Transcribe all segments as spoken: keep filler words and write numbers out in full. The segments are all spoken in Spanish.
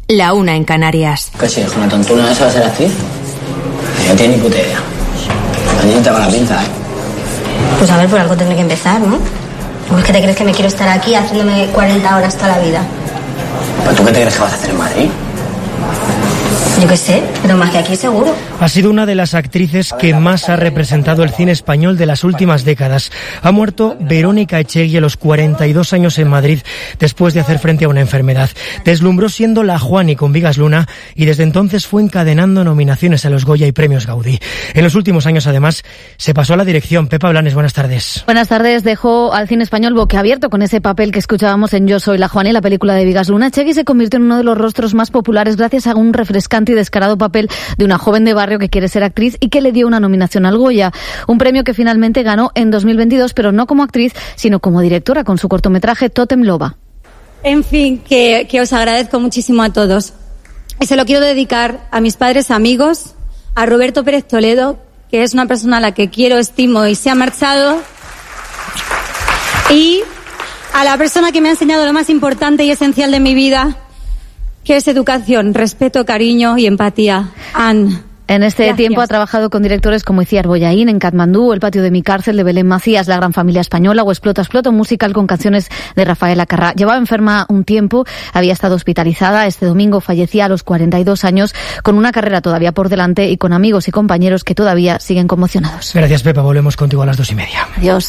la una en Canarias. ¿Qué si es una tontuna esa va a ser actriz? No tiene ni puta idea. A mí no te va la pinza, ¿eh? Pues a ver, por algo tendré que empezar, ¿no? ¿O es que te crees que me quiero estar aquí haciéndome cuarenta horas toda la vida? ¿Pero tú qué te crees que vas a hacer en Madrid? Yo qué sé, pero más que aquí seguro. Ha sido una de las actrices que más ha representado el cine español de las últimas décadas. Ha muerto Verónica Echegui a los cuarenta y dos años en Madrid después de hacer frente a una enfermedad. Deslumbró siendo la Juani con Vigas Luna y desde entonces fue encadenando nominaciones a los Goya y premios Gaudí. En los últimos años, además, se pasó a la dirección. Pepa Blanes, buenas tardes. Buenas tardes. Dejó al cine español boquiabierto con ese papel que escuchábamos en Yo soy la Juani, la película de Vigas Luna. Echegui se convirtió en uno de los rostros más populares gracias a un refrescante y descarado papel de una joven de barrio que quiere ser actriz y que le dio una nominación al Goya, un premio que finalmente ganó en dos mil veintidós, pero no como actriz, sino como directora con su cortometraje Tótem Loba. En fin, que, que os agradezco muchísimo a todos. Y se lo quiero dedicar a mis padres amigos, a Roberto Pérez Toledo, que es una persona a la que quiero, estimo y se ha marchado, y a la persona que me ha enseñado lo más importante y esencial de mi vida, que es educación, respeto, cariño y empatía. Anne. En este Gracias. tiempo ha trabajado con directores como Iciar Bollaín en Katmandú, El patio de mi cárcel de Belén Macías, La gran familia española o Explota, Explota, un musical con canciones de Rafaela Carrà. Llevaba enferma un tiempo, había estado hospitalizada. Este domingo fallecía a los cuarenta y dos años, con una carrera todavía por delante y con amigos y compañeros que todavía siguen conmocionados. Gracias, Pepa. Volvemos contigo a las dos y media. Adiós.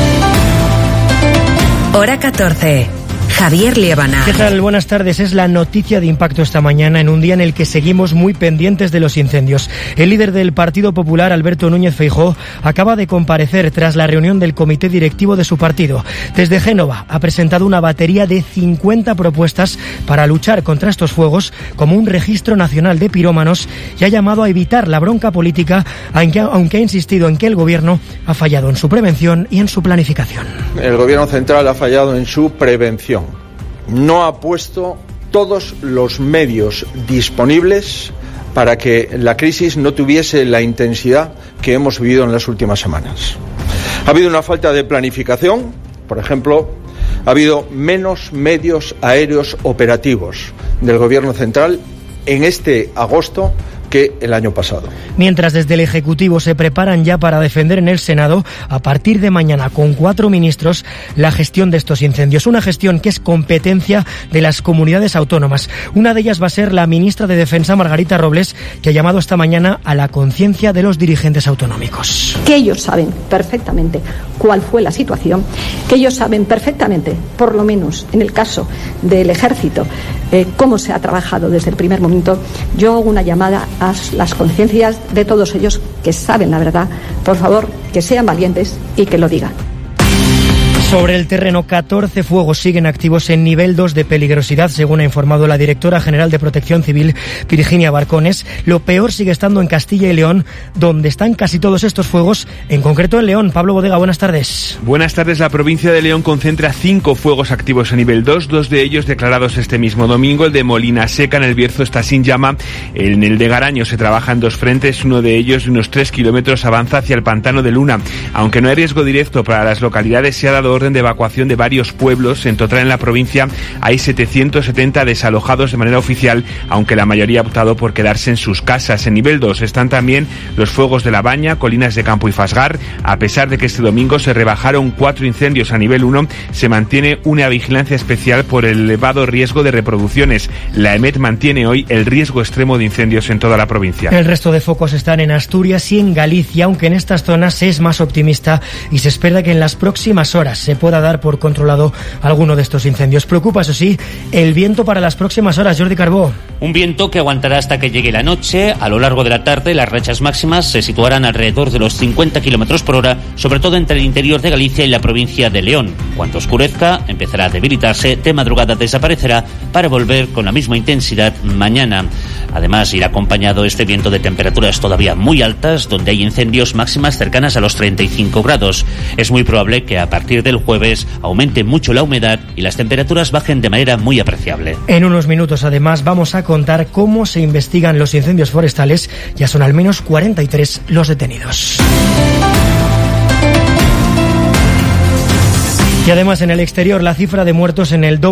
Hora catorce. Javier Liébana. ¿Qué tal? Buenas tardes. Es la noticia de impacto esta mañana en un día en el que seguimos muy pendientes de los incendios. El líder del Partido Popular, Alberto Núñez Feijóo, acaba de comparecer tras la reunión del comité directivo de su partido. Desde Génova ha presentado una batería de cincuenta propuestas para luchar contra estos fuegos, como un registro nacional de pirómanos, y ha llamado a evitar la bronca política, aunque ha insistido en que el gobierno ha fallado en su prevención y en su planificación. El gobierno central ha fallado en su prevención. No ha puesto todos los medios disponibles para que la crisis no tuviese la intensidad que hemos vivido en las últimas semanas. Ha habido una falta de planificación, por ejemplo, ha habido menos medios aéreos operativos del Gobierno central en este agosto que el año pasado. Mientras desde el Ejecutivo se preparan ya para defender en el Senado, a partir de mañana con cuatro ministros, la gestión de estos incendios. Una gestión que es competencia de las comunidades autónomas. Una de ellas va a ser la ministra de Defensa, Margarita Robles, que ha llamado esta mañana a la conciencia de los dirigentes autonómicos. Que ellos saben perfectamente cuál fue la situación, que ellos saben perfectamente, por lo menos en el caso del Ejército, eh, cómo se ha trabajado desde el primer momento. Yo hago una llamada a las conciencias de todos ellos que saben la verdad. Por favor, que sean valientes y que lo digan. Sobre el terreno, catorce fuegos siguen activos en nivel dos de peligrosidad, según ha informado la directora general de Protección Civil, Virginia Barcones. Lo peor sigue estando en Castilla y León, donde están casi todos estos fuegos, en concreto en León. Pablo Bodega, buenas tardes. Buenas tardes. La provincia de León concentra cinco fuegos activos a nivel dos, dos de ellos declarados este mismo domingo. El de Molina Seca, en el Bierzo, está sin llama. En el de Garaño se trabaja en dos frentes, uno de ellos de unos tres kilómetros avanza hacia el pantano de Luna. Aunque no hay riesgo directo para las localidades, se ha dado orden de evacuación de varios pueblos. En total en la provincia hay setecientos setenta desalojados de manera oficial, aunque la mayoría ha optado por quedarse en sus casas. En nivel dos están también los fuegos de La Baña, Colinas de Campo y Fasgar. A pesar de que este domingo se rebajaron cuatro incendios a nivel uno, se mantiene una vigilancia especial por el elevado riesgo de reproducciones. La EMET mantiene hoy el riesgo extremo de incendios en toda la provincia. El resto de focos están en Asturias y en Galicia, aunque en estas zonas se es más optimista y se espera que en las próximas horas se pueda dar por controlado alguno de estos incendios. Preocupa, eso sí, el viento para las próximas horas. Jordi Carbó. Un viento que aguantará hasta que llegue la noche. A lo largo de la tarde las rachas máximas se situarán alrededor de los cincuenta kilómetros por hora, sobre todo entre el interior de Galicia y la provincia de León. Cuando oscurezca empezará a debilitarse, de madrugada desaparecerá para volver con la misma intensidad mañana. Además irá acompañado este viento de temperaturas todavía muy altas, donde hay incendios máximas cercanas a los treinta y cinco grados. Es muy probable que a partir del jueves aumente mucho la humedad y las temperaturas bajen de manera muy apreciable. En unos minutos, además, vamos a contar cómo se investigan los incendios forestales. Ya son al menos cuarenta y tres los detenidos. Y además, en el exterior, la cifra de muertos en el doble